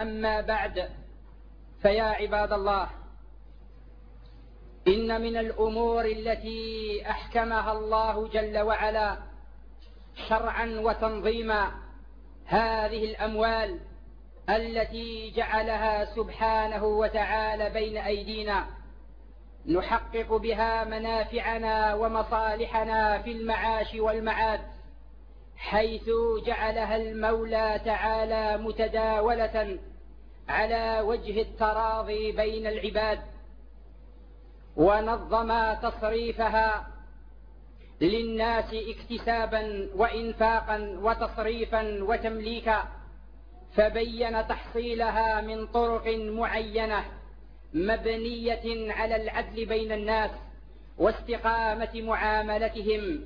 أما بعد، فيا عباد الله، إن من الأمور التي أحكمها الله جل وعلا شرعا وتنظيما هذه الأموال التي جعلها سبحانه وتعالى بين أيدينا نحقق بها منافعنا ومصالحنا في المعاش والمعاد، حيث جعلها المولى تعالى متداولة على وجه التراضي بين العباد، ونظم تصريفها للناس اكتسابا وإنفاقا وتصريفا وتمليكا، فبين تحصيلها من طرق معينة مبنية على العدل بين الناس واستقامة معاملتهم،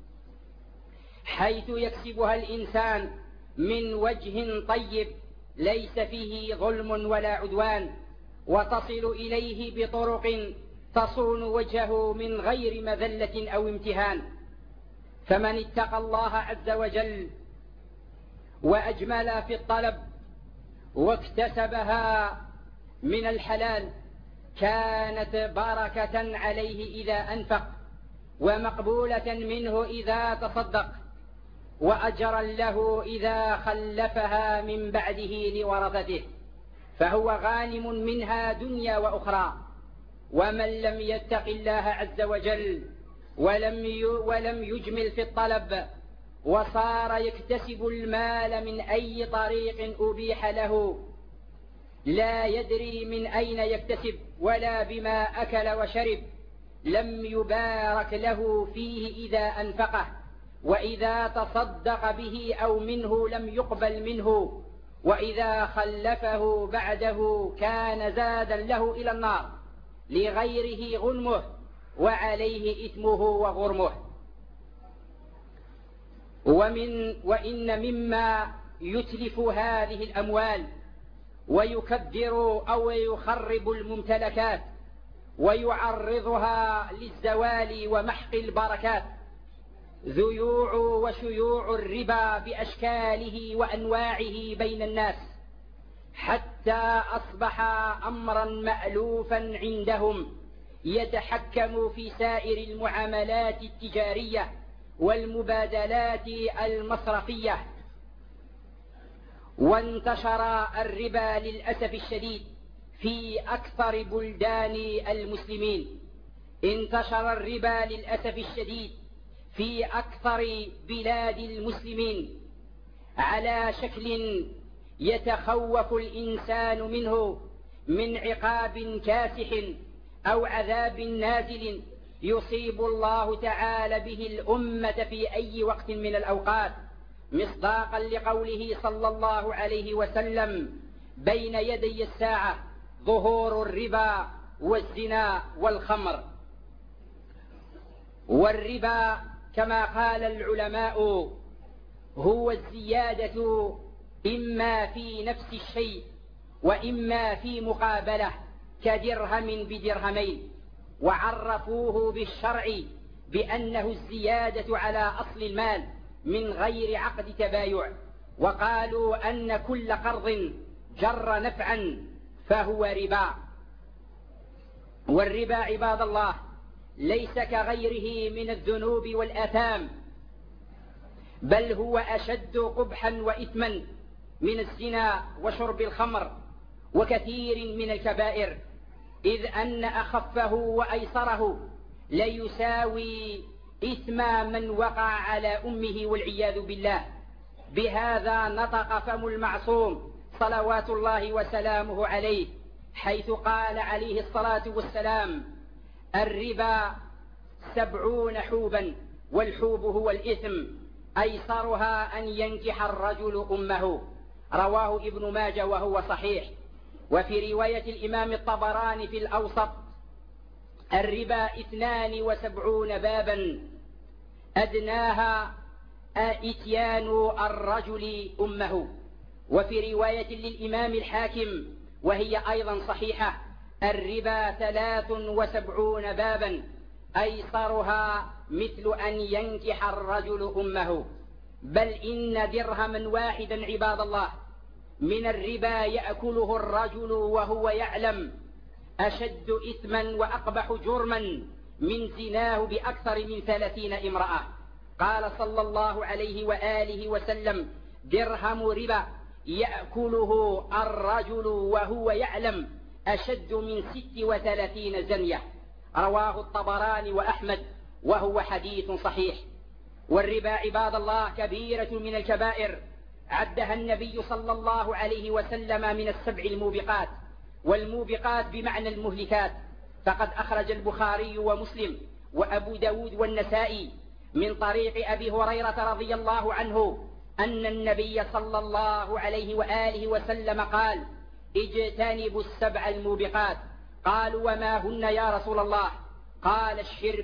حيث يكسبها الإنسان من وجه طيب ليس فيه ظلم ولا عدوان، وتصل إليه بطرق تصون وجهه من غير مذلة أو امتهان. فمن اتقى الله عز وجل وأجمل في الطلب واكتسبها من الحلال كانت بركة عليه إذا أنفق، ومقبولة منه إذا تصدق، وأجرا له إذا خلفها من بعده لورثته، فهو غانم منها دنيا وأخرى. ومن لم يتق الله عز وجل ولم يجمل في الطلب وصار يكتسب المال من أي طريق أبيح له، لا يدري من أين يكتسب ولا بما أكل وشرب، لم يبارك له فيه إذا أنفقه، وإذا تصدق به أو منه لم يقبل منه، وإذا خلفه بعده كان زادا له إلى النار، لغيره غنمه وعليه إثمه وغرمه. وإن مما يتلف هذه الأموال ويكدر أو يخرب الممتلكات ويعرضها للزوال ومحق البركات ذيوع وشيوع الربا بأشكاله وأنواعه بين الناس، حتى أصبح أمرا مألوفا عندهم يتحكم في سائر المعاملات التجارية والمبادلات المصرفية. وانتشر الربا للأسف الشديد في أكثر بلدان المسلمين، انتشر الربا للأسف الشديد في أكثر بلاد المسلمين على شكل يتخوف الإنسان منه من عقاب كاسح أو عذاب نازل يصيب الله تعالى به الأمة في أي وقت من الأوقات، مصداقا لقوله صلى الله عليه وسلم: بين يدي الساعة ظهور الربا والزنا والخمر. والربا كما قال العلماء هو الزيادة إما في نفس الشيء وإما في مقابله، كدرهم بدرهمين، وعرفوه بالشرع بأنه الزيادة على أصل المال من غير عقد تبايع، وقالوا أن كل قرض جر نفعا فهو ربا. والربا عباد الله ليس كغيره من الذنوب والآثام، بل هو أشد قبحا وإثما من الزنا وشرب الخمر وكثير من الكبائر، إذ أن أخفه وأيسره ليساوي إثم من وقع على أمه والعياذ بالله. بهذا نطق فم المعصوم صلوات الله وسلامه عليه، حيث قال عليه الصلاة والسلام: الربا 70 حوبا، والحوب هو الإثم، أيسرها أن ينكح الرجل أمه. رواه ابن ماجه وهو صحيح. وفي رواية الإمام الطبراني في الأوسط: الربا 72 بابا، أدناها إتيان الرجل أمه. وفي رواية للإمام الحاكم وهي أيضا صحيحة: الربا 73 بابا، أيسرها مثل أن ينكح الرجل أمه. بل إن درهما واحدا عباد الله من الربا يأكله الرجل وهو يعلم أشد إثما وأقبح جرما من زناه بأكثر من 30 امرأة. قال صلى الله عليه وآله وسلم: درهم ربا يأكله الرجل وهو يعلم أشد من 36 زنية. رواه الطبراني وأحمد وهو حديث صحيح. والربا عباد الله كبيرة من الكبائر عدها النبي صلى الله عليه وسلم من السبع الموبقات، والموبقات بمعنى المهلكات. فقد أخرج البخاري ومسلم وأبو داود والنسائي من طريق أبي هريرة رضي الله عنه أن النبي صلى الله عليه وآله وسلم قال: اجتنبوا السبع الموبقات. قالوا: وما هن يا رسول الله؟ قال: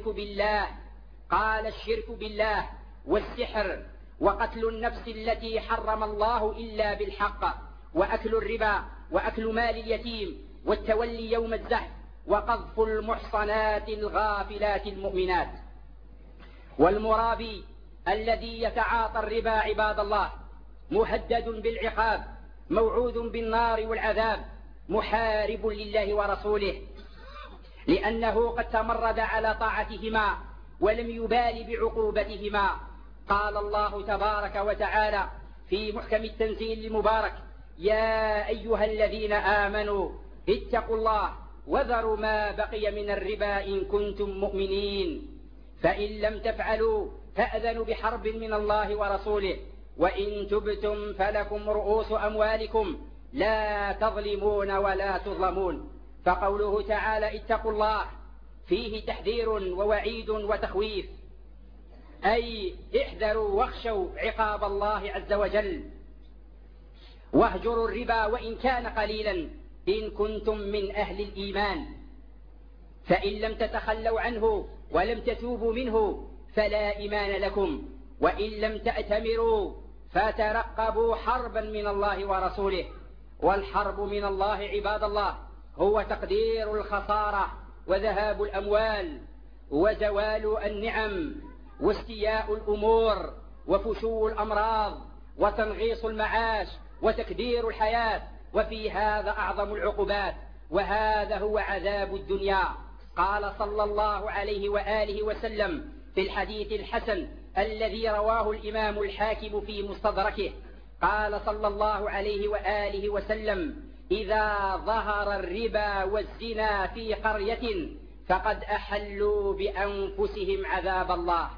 الشرك بالله والسحر وقتل النفس التي حرم الله إلا بالحق وأكل الربا وأكل مال اليتيم والتولي يوم الزحف وقذف المحصنات الغافلات المؤمنات. والمرابي الذي يتعاطى الربا عباد الله مهدد بالعقاب، موعود بالنار والعذاب، محارب لله ورسوله، لأنه قد تمرد على طاعتهما ولم يبال بعقوبتهما. قال الله تبارك وتعالى في محكم التنزيل المبارك: يا أيها الذين آمنوا اتقوا الله وذروا ما بقي من الربا إن كنتم مؤمنين، فإن لم تفعلوا فأذنوا بحرب من الله ورسوله، وإن تبتم فلكم رؤوس أموالكم لا تظلمون ولا تظلمون. فقوله تعالى اتقوا الله فيه تحذير ووعيد وتخويف، أي احذروا واخشوا عقاب الله عز وجل، واهجروا الربا وإن كان قليلا إن كنتم من أهل الإيمان، فإن لم تتخلوا عنه ولم تتوبوا منه فلا إيمان لكم، وإن لم تأتمروا فترقبوا حربا من الله ورسوله. والحرب من الله عباد الله هو تقدير الخسارة وذهاب الأموال وزوال النعم واستياء الأمور وفشو الأمراض وتنغيص المعاش وتكدير الحياة، وفي هذا أعظم العقوبات، وهذا هو عذاب الدنيا. قال صلى الله عليه وآله وسلم في الحديث الحسن الذي رواه الإمام الحاكم في مستدركه، قال صلى الله عليه وآله وسلم: إذا ظهر الربا والزنا في قرية فقد أحلوا بأنفسهم عذاب الله.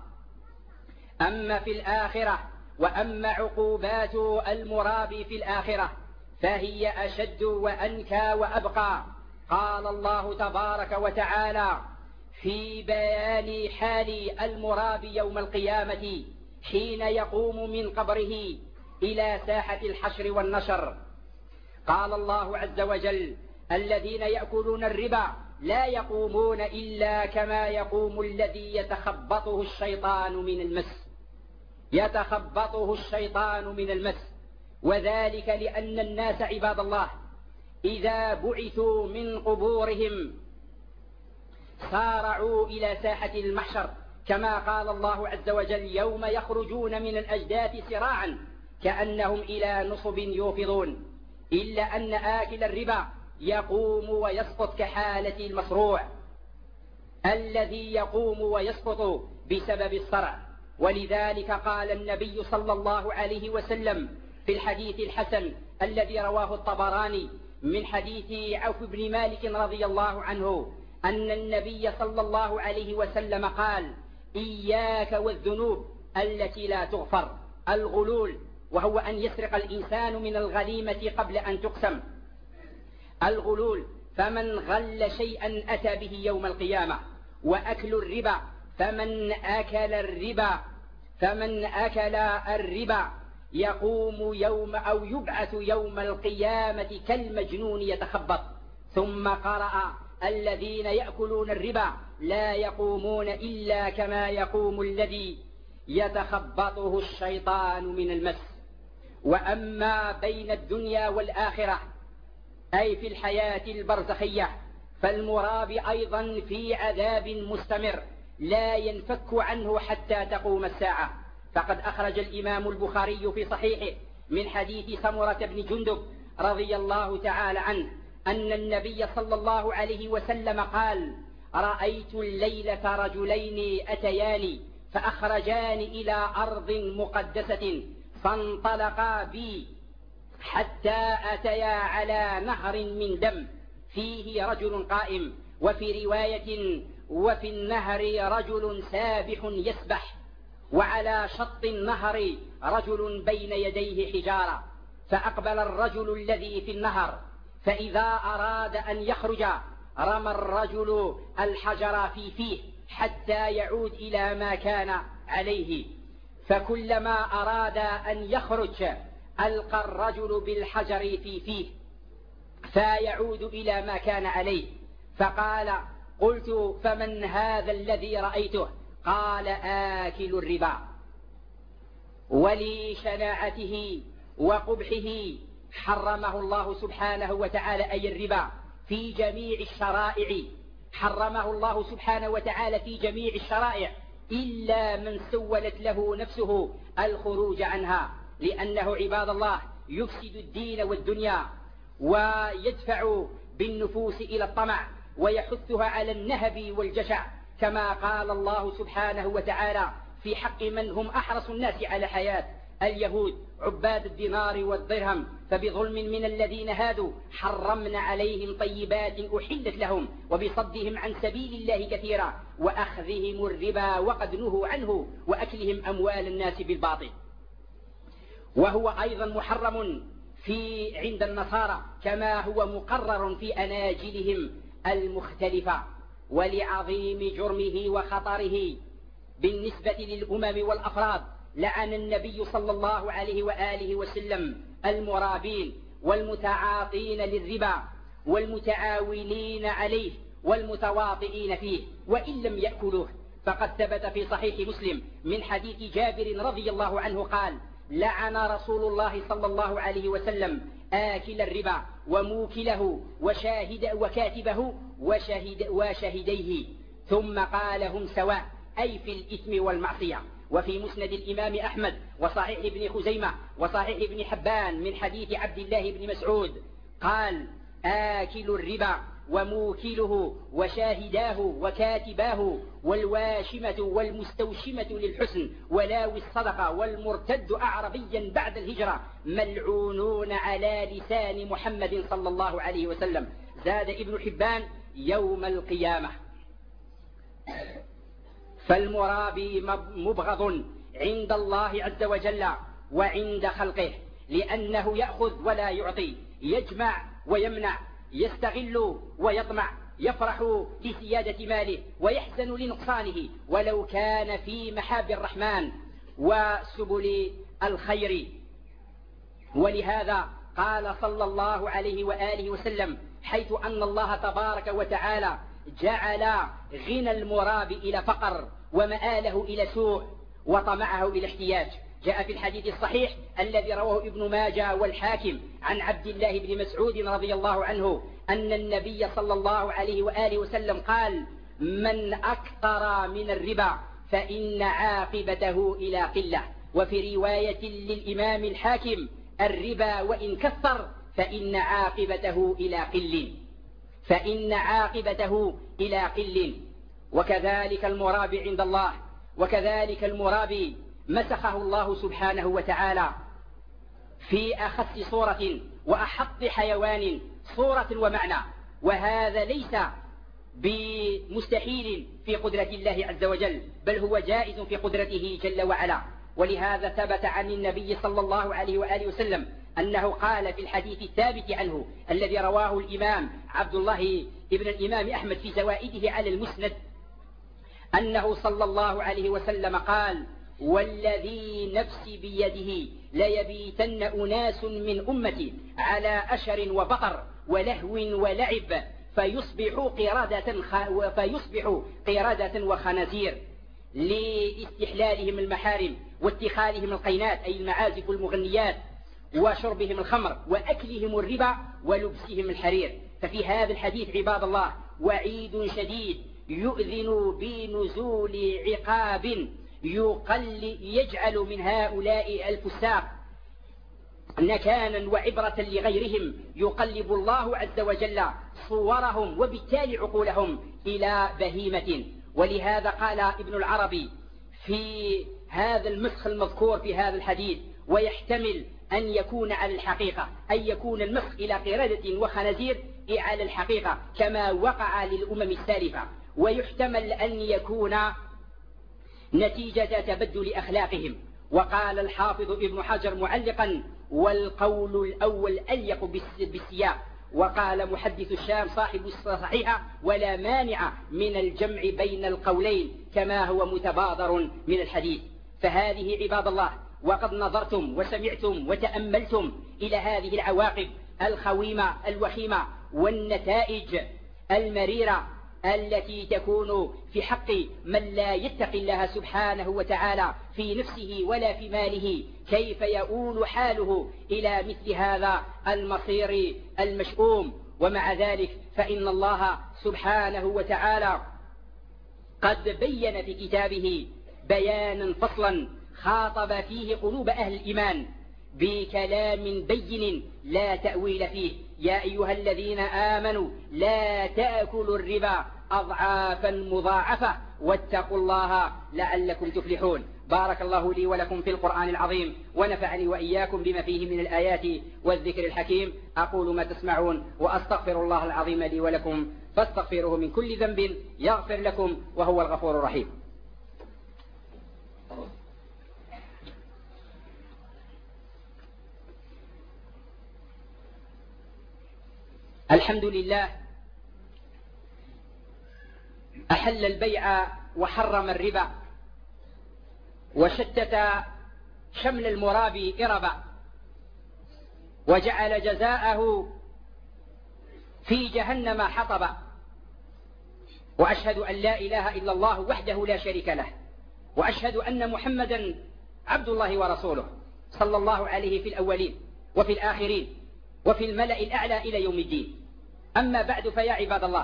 أما في الآخرة، وأما عقوبات المرابي في الآخرة فهي أشد وأنكى وأبقى. قال الله تبارك وتعالى في بيان حال المرابي يوم القيامة حين يقوم من قبره إلى ساحة الحشر والنشر. قال الله عز وجل: الذين يأكلون الربا لا يقومون إلا كما يقوم الذي يتخبطه الشيطان من المس. وذلك لأن الناس عباد الله إذا بعثوا من قبورهم سارعوا إلى ساحة المحشر، كما قال الله عز وجل: يوم يخرجون من الأجداث سراعا كأنهم إلى نصب يوفضون. إلا أن آكل الربا يقوم ويسقط كحالة المصروع الذي يقوم ويسقط بسبب الصرع. ولذلك قال النبي صلى الله عليه وسلم في الحديث الحسن الذي رواه الطبراني من حديث عوف بن مالك رضي الله عنه أن النبي صلى الله عليه وسلم قال: إياك والذنوب التي لا تغفر. الغلول وهو أن يسرق الإنسان من الغنيمة قبل أن تقسم. الغلول فمن غل شيئا أتى به يوم القيامة. وأكل الربا فمن أكل الربا يقوم يوم أو يبعث يوم القيامة كالمجنون يتخبط. ثم قرأ: الذين يأكلون الربا لا يقومون إلا كما يقوم الذي يتخبطه الشيطان من المس. وأما بين الدنيا والآخرة أي في الحياة البرزخية فالمرابي أيضا في عذاب مستمر لا ينفك عنه حتى تقوم الساعة. فقد أخرج الإمام البخاري في صحيحه من حديث سمرة بن جندب رضي الله تعالى عنه أن النبي صلى الله عليه وسلم قال: رأيت الليلة رجلين أتياني فأخرجاني إلى أرض مقدسة فانطلقا بي حتى أتيا على نهر من دم فيه رجل قائم، وفي رواية: وفي النهر رجل سابح يسبح، وعلى شط النهر رجل بين يديه حجارة. فأقبل الرجل الذي في النهر، فإذا أراد أن يخرج رمى الرجل الحجر في فيه حتى يعود إلى ما كان عليه، فكلما أراد أن يخرج ألقى الرجل بالحجر في فيه فيعود إلى ما كان عليه. فقال: قلت: فمن هذا الذي رأيته؟ قال: آكل الربا. ولشناعته وقبحه حرمه الله سبحانه وتعالى، أي الربا، في جميع الشرائع. حرمه الله سبحانه وتعالى في جميع الشرائع إلا من سولت له نفسه الخروج عنها، لأنه عباد الله يفسد الدين والدنيا، ويدفع بالنفوس إلى الطمع، ويحثها على النهب والجشع، كما قال الله سبحانه وتعالى في حق من هم أحرص الناس على حياة: اليهود عباد الدينار والدرهم، فبظلم من الذين هادوا حرمنا عليهم طيبات أحلت لهم، وبصدهم عن سبيل الله كثيرا، وأخذهم الربا وقد نهوا عنه، وأكلهم أموال الناس بالباطل. وهو أيضا محرم عند النصارى، كما هو مقرر في أناجيلهم المختلفة. ولعظيم جرمه وخطره بالنسبة للأمم والأفراد لعن النبي صلى الله عليه وآله وسلم المرابين والمتعاطين للربا والمتعاونين عليه والمتواطئين فيه وإن لم يأكلوه. فقد ثبت في صحيح مسلم من حديث جابر رضي الله عنه قال: لعن رسول الله صلى الله عليه وسلم آكل الربا وموكله وكاتبه وشهديه، ثم قال: هم سواء، أي في الإثم والمعصية. وفي مسند الإمام أحمد وصحيح ابن خزيمة وصحيح ابن حبان من حديث عبد الله بن مسعود قال: آكل الربا وموكله وشاهداه وكاتباه والواشمة والمستوشمة للحسن ولاوي الصدقة والمرتد أعربيا بعد الهجرة ملعونون على لسان محمد صلى الله عليه وسلم. زاد ابن حبان: يوم القيامة. فالمرابي مبغض عند الله عز وجل وعند خلقه، لأنه يأخذ ولا يعطي، يجمع ويمنع، يستغل ويطمع، يفرح لزيادة ماله ويحزن لنقصانه، ولو كان في محاب الرحمن وسبل الخير. ولهذا قال صلى الله عليه وآله وسلم: حيث أن الله تبارك وتعالى جعل غنى المراب إلى فقر ومآله إلى سوء وطمعه إلى احتياج. جاء في الحديث الصحيح الذي رواه ابن ماجه والحاكم عن عبد الله بن مسعود رضي الله عنه أن النبي صلى الله عليه وآله وسلم قال: من أكثر من الربا فإن عاقبته إلى قلة. وفي رواية للإمام الحاكم: الربا وإن كثر فإن عاقبته إلى قل. وكذلك المرابي عند الله، وكذلك المرابي مسخه الله سبحانه وتعالى في أخص صورة وأحط حيوان صورة ومعنى، وهذا ليس بمستحيل في قدرة الله عز وجل، بل هو جائز في قدرته جل وعلا. ولهذا ثبت عن النبي صلى الله عليه وآله وسلم أنه قال في الحديث الثابت عنه الذي رواه الإمام عبد الله ابن الإمام أحمد في زوائده على المسند أنه صلى الله عليه وسلم قال: والذي نفسي بيده ليبيتن أناس من أمتي على أشر وبقر ولهو ولعب فيصبحوا قردة وخنازير، لاستحلالهم المحارم واتخاذهم القينات أي المعازف والمغنيات، وشربهم الخمر وأكلهم الربا ولبسهم الحرير. ففي هذا الحديث عباد الله وعيد شديد يؤذن بنزول عقاب يجعل من هؤلاء الفساق نكالا وعبرة لغيرهم يقلب الله عز وجل صورهم وبالتالي عقولهم إلى بهيمة. ولهذا قال ابن العربي في هذا المسخ المذكور في هذا الحديث: ويحتمل أن يكون على الحقيقة، أن يكون المسخ إلى قردة وخنازير على الحقيقة كما وقع للأمم السالفة، ويحتمل أن يكون نتيجة تبدل أخلاقهم. وقال الحافظ ابن حجر معلقا: والقول الأول أليق بالسياق. وقال محدث الشام صاحب الصحيحة: ولا مانع من الجمع بين القولين كما هو متبادر من الحديث. فهذه عباد الله، وقد نظرتم وسمعتم وتأملتم إلى هذه العواقب الخويمة الوخيمة والنتائج المريرة التي تكون في حق من لا يتقي الله سبحانه وتعالى في نفسه ولا في ماله، كيف يؤول حاله إلى مثل هذا المصير المشؤوم. ومع ذلك فإن الله سبحانه وتعالى قد بين في كتابه بيانا فصلا خاطب فيه قلوب أهل الإيمان بكلام بين لا تأويل فيه: يا أيها الذين آمنوا لا تأكلوا الربا أضعافا مضاعفة واتقوا الله لعلكم تفلحون. بارك الله لي ولكم في القرآن العظيم، ونفعني وإياكم بما فيه من الآيات والذكر الحكيم. أقول ما تسمعون وأستغفر الله العظيم لي ولكم فاستغفروه من كل ذنب يغفر لكم وهو الغفور الرحيم. الحمد لله، أحل البيع وحرم الربا، وشتت شمل المرابي إربا، وجعل جزاءه في جهنم حطبا. وأشهد أن لا إله إلا الله وحده لا شريك له، وأشهد أن محمدا عبد الله ورسوله صلى الله عليه في الأولين وفي الآخرين وفي الملأ الأعلى إلى يوم الدين. أما بعد، فيا عباد الله،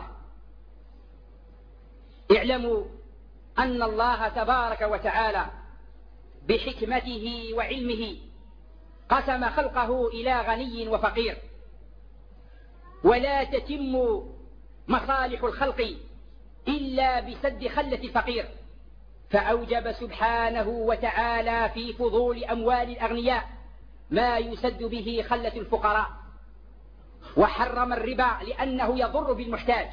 اعلموا أن الله تبارك وتعالى بحكمته وعلمه قسم خلقه إلى غني وفقير، ولا تتم مصالح الخلق إلا بسد خلة الفقير، فأوجب سبحانه وتعالى في فضول أموال الأغنياء ما يسد به خلة الفقراء، وحرم الربا لأنه يضر بالمحتاج،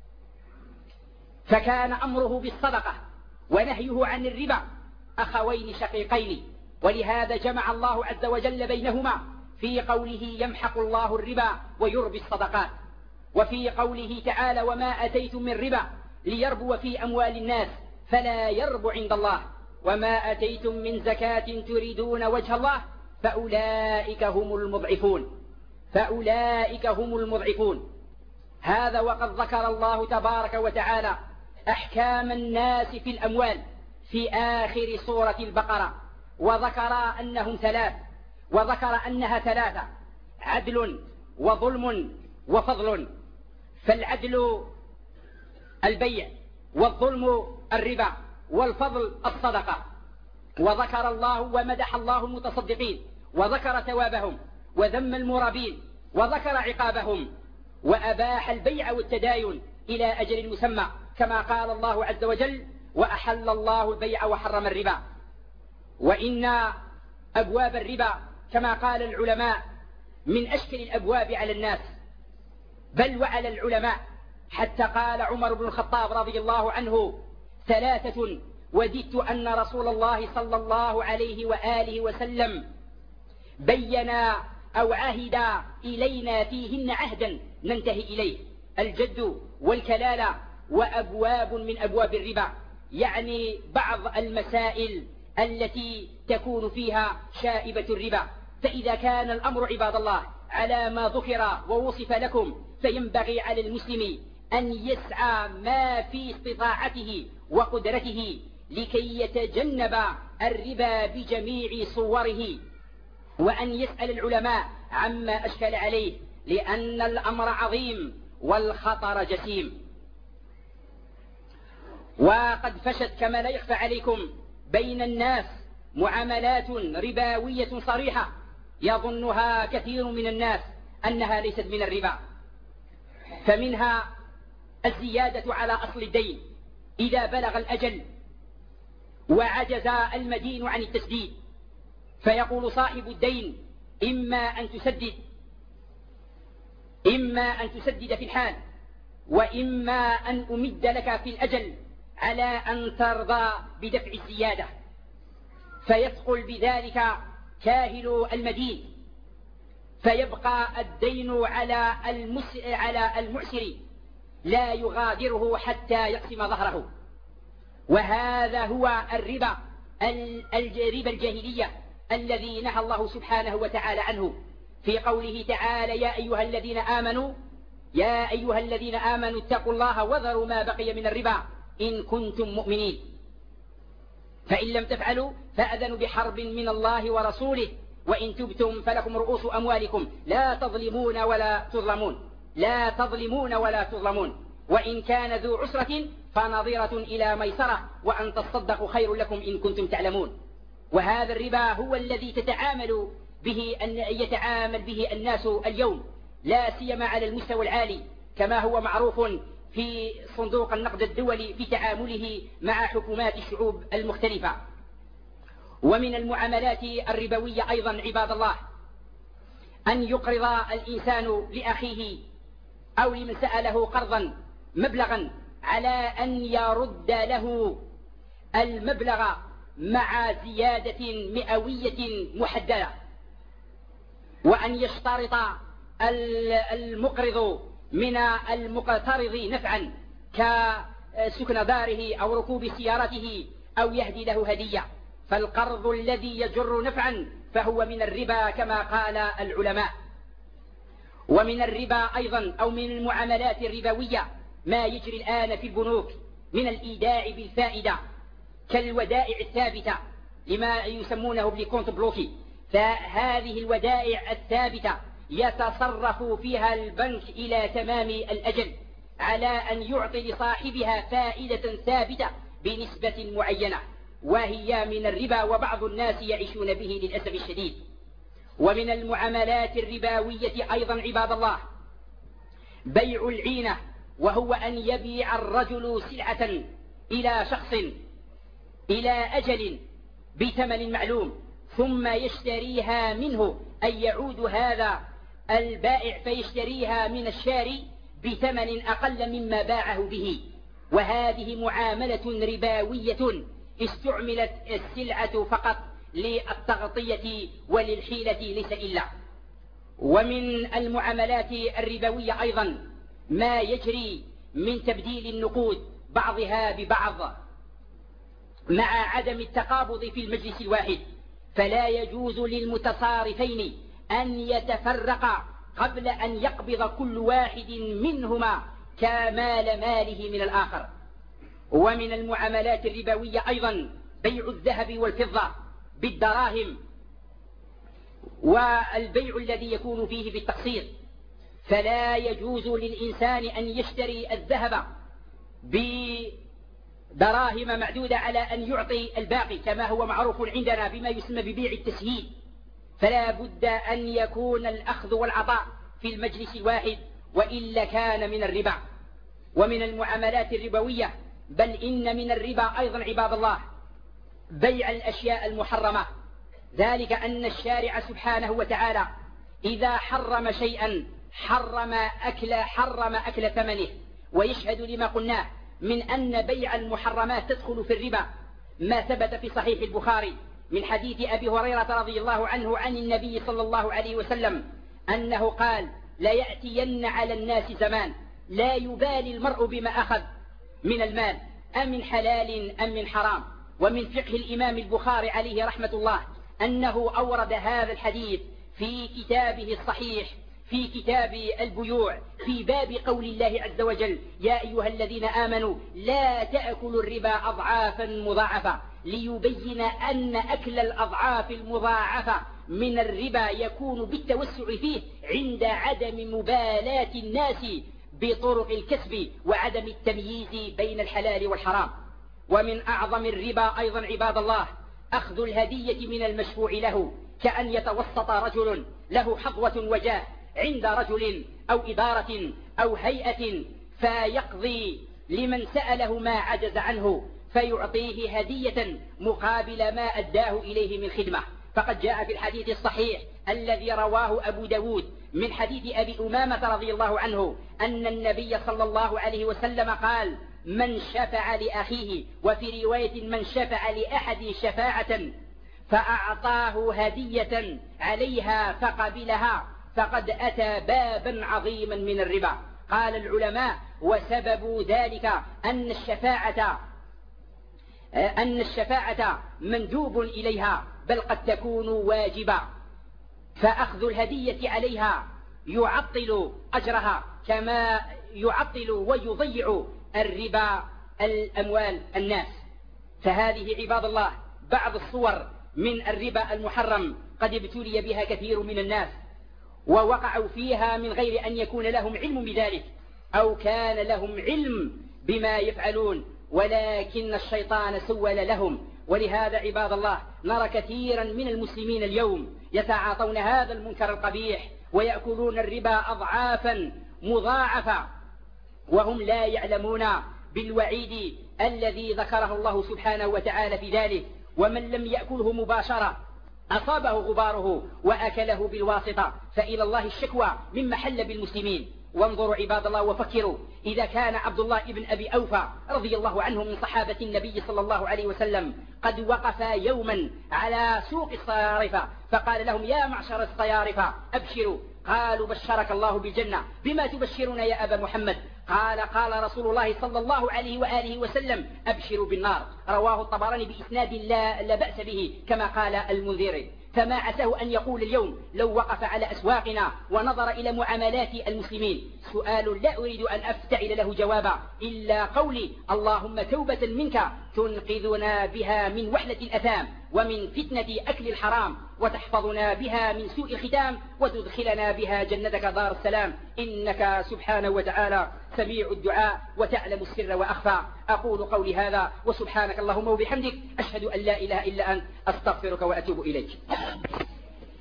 فكان أمره بالصدقة ونهيه عن الربا أخوين شقيقين. ولهذا جمع الله عز وجل بينهما في قوله: يمحق الله الربا ويربي الصدقات، وفي قوله تعالى: وما أتيتم من ربا ليربو في أموال الناس فلا يربو عند الله، وما أتيتم من زكاة تريدون وجه الله فأولئك هم المضعفون، فأولئك هم المضعفون. هذا وقد ذكر الله تبارك وتعالى أحكام الناس في الأموال في آخر سورة البقرة، وذكر أنهم ثلاث، وذكر أنها ثلاثة: عدل وظلم وفضل. فالعدل البيع، والظلم الربا، والفضل الصدقة. وذكر الله ومدح الله المتصدقين، وذكر ثوابهم، وذم المرابين، وذكر عقابهم، وأباح البيع والتداين إلى أجل مسمى، كما قال الله عز وجل: وأحل الله البيع وحرم الربا. وإن أبواب الربا كما قال العلماء من أشكل الأبواب على الناس بل وعلى العلماء، حتى قال عمر بن الخطاب رضي الله عنه: ثلاثة وددت أن رسول الله صلى الله عليه وآله وسلم بينا أو عهد إلينا فيهن عهدا ننتهي إليه: الجد والكلالة وأبواب من أبواب الربا، يعني بعض المسائل التي تكون فيها شائبة الربا. فإذا كان الأمر عباد الله على ما ذكر ووصف لكم، فينبغي على المسلم أن يسعى ما في استطاعته وقدرته لكي يتجنب الربا بجميع صوره، وأن يسأل العلماء عما أشكل عليه، لأن الأمر عظيم والخطر جسيم. وقد فشت كما لا يخفى عليكم بين الناس معاملات رباوية صريحة يظنها كثير من الناس أنها ليست من الربا، فمنها الزيادة على أصل الدين إذا بلغ الأجل وعجز المدين عن التسديد، فيقول صاحب الدين إما أن تسدد في الحال، وإما أن أمد لك في الأجل على أن ترضى بدفع الزيادة، فيثقل بذلك كاهل المدين، فيبقى الدين على المعسر لا يغادره حتى يقسم ظهره. وهذا هو الربا الجاهلية الذي نهى الله سبحانه وتعالى عنه في قوله تعالى: يا أيها الذين آمنوا اتقوا الله وذروا ما بقي من الربا إن كنتم مؤمنين، فإن لم تفعلوا فأذنوا بحرب من الله ورسوله وإن تبتم فلكم رؤوس أموالكم لا تظلمون ولا تظلمون وإن كان ذو عسرة فنظيرة إلى ميسرة وأن تصدقوا خير لكم إن كنتم تعلمون. وهذا الربا هو الذي يتعامل به الناس اليوم، لا سيما على المستوى العالي، كما هو معروف في صندوق النقد الدولي في تعامله مع حكومات الشعوب المختلفة. ومن المعاملات الربوية أيضا عباد الله أن يقرض الإنسان لأخيه أو لمن سأله قرضا مبلغا على أن يرد له المبلغ مع زيادة مئوية محددة، وأن يشترط المقرض من المقترض نفعا كسكن داره أو ركوب سيارته أو يهدي له هدية، فالقرض الذي يجر نفعا فهو من الربا كما قال العلماء. ومن الربا أيضا أو من المعاملات الربوية ما يجري الآن في البنوك من الإيداع بالفائدة كالودائع الثابتة لما يسمونه بالكونت بلوكي، فهذه الودائع الثابتة يتصرف فيها البنك إلى تمام الأجل على أن يعطي لصاحبها فائدة ثابتة بنسبة معينة، وهي من الربا وبعض الناس يعيشون به للأسف الشديد. ومن المعاملات الربوية أيضا عباد الله بيع العينة، وهو أن يبيع الرجل سلعة إلى شخص إلى أجل بثمن معلوم ثم يشتريها منه، أي يعود هذا البائع فيشتريها من الشاري بثمن أقل مما باعه به، وهذه معاملة ربوية استعملت السلعة فقط للتغطية وللحيلة ليس إلا. ومن المعاملات الربوية أيضا ما يجري من تبديل النقود بعضها ببعض مع عدم التقابض في المجلس الواحد، فلا يجوز للمتصارفين أن يتفرقا قبل أن يقبض كل واحد منهما كمال ماله من الآخر. ومن المعاملات الربوية أيضا بيع الذهب والفضة بالدراهم، والبيع الذي يكون فيه بالتقسيط، فلا يجوز للإنسان أن يشتري الذهب بدراهم معدودة على أن يعطي الباقي كما هو معروف عندنا بما يسمى ببيع التسهيل، فلا بد أن يكون الأخذ والعطاء في المجلس الواحد وإلا كان من الربا. ومن المعاملات الربوية بل إن من الربا أيضا عباد الله بيع الأشياء المحرمة، ذلك أن الشارع سبحانه وتعالى إذا حرم شيئا حرم أكل ثمنه، ويشهد لما قلناه من أن بيع المحرمات تدخل في الربا ما ثبت في صحيح البخاري من حديث أبي هريرة رضي الله عنه عن النبي صلى الله عليه وسلم أنه قال: ليأتين على الناس زمان لا يبالي المرء بما أخذ من المال أم من حلال أم من حرام. ومن فقه الإمام البخاري عليه رحمة الله أنه أورد هذا الحديث في كتابه الصحيح في كتاب البيوع في باب قول الله عز وجل: يا أيها الذين آمنوا لا تأكلوا الربا أضعافا مضاعفة، ليبين أن أكل الأضعاف المضاعفة من الربا يكون بالتوسع فيه عند عدم مبالاة الناس بطرق الكسب وعدم التمييز بين الحلال والحرام. ومن أعظم الربا أيضا عباد الله أخذ الهدية من المشفوع له كأن يتوسط رجل له حظوة وجاه عند رجل أو إدارة أو هيئة فيقضي لمن سأله ما عجز عنه فيعطيه هدية مقابل ما أداه إليه من خدمة. فقد جاء في الحديث الصحيح الذي رواه أبو داود من حديث أبي أمامة رضي الله عنه أن النبي صلى الله عليه وسلم قال: من شفع لأخيه، وفي رواية من شفع لأحد شفاعة فأعطاه هدية عليها فقبلها فقد أتى بابا عظيما من الربا. قال العلماء: وسبب ذلك أن الشفاعة مندوب إليها، بل قد تكون واجبة، فأخذ الهدية عليها يعطل أجرها كما يعطل ويضيع الربا الأموال الناس. فهذه عباد الله بعض الصور من الربا المحرم قد ابتلي بها كثير من الناس ووقعوا فيها من غير أن يكون لهم علم بذلك أو كان لهم علم بما يفعلون، ولكن الشيطان سول لهم. ولهذا عباد الله نرى كثيرا من المسلمين اليوم يتعاطون هذا المنكر القبيح ويأكلون الربا أضعافا مضاعفة وهم لا يعلمون بالوعيد الذي ذكره الله سبحانه وتعالى في ذلك. ومن لم يأكله مباشرة أصابه غباره وأكله بالواسطة، فإلى الله الشكوى مما حل بالمسلمين. وانظروا عباد الله وفكروا، إذا كان عبد الله بن أبي أوفى رضي الله عنه من صحابة النبي صلى الله عليه وسلم قد وقف يوما على سوق الصيارفة فقال لهم: يا معشر الصيارفة أبشروا. قالوا: بشرك الله بالجنة. بما تبشرون يا أبا محمد؟ قال رسول الله صلى الله عليه وآله وسلم: أبشروا بالنار. رواه الطبراني بإسناد لا بأس به كما قال المنذري. فما عساه أن يقول اليوم لو وقف على أسواقنا ونظر إلى معاملات المسلمين سؤال لا أريد أن أفتعل له جوابا إلا قولي: اللهم توبة منك تنقذنا بها من وحلة الأثام ومن فتنة أكل الحرام وتحفظنا بها من سوء الختام وتدخلنا بها جنتك دار السلام، إنك سبحانه وتعالى سميع الدعاء وتعلم السر وأخفى. أقول قولي هذا وسبحانك اللهم وبحمدك، أشهد أن لا إله إلا أنت، أستغفرك وأتوب إليك.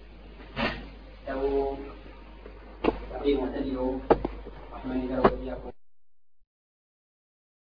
رحمن الله وإياكم.